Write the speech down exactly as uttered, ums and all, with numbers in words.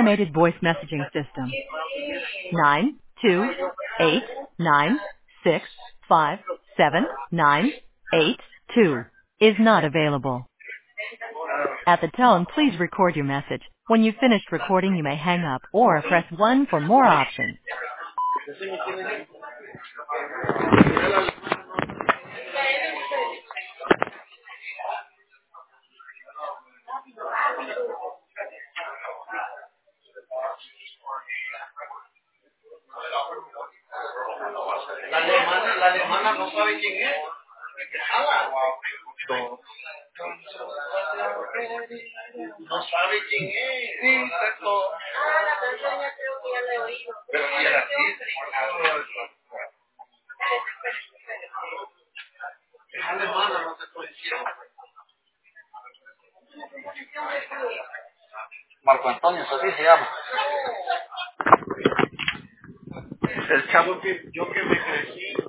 automated voice messaging system. Nine two eight nine six five seven nine eight two is not available. At the tone, please record your message. When you've finished recording, you may hang up or press one for more options. La alemana, la alemana no sabe quién es. Jala. No sabe quién es. Dice todo. Ah, la canción ya creo que ya la he oído. Pero si era así. Es alemana, no se conocía. Marco Antonio, así se llama. El chavo que yo que me crecí.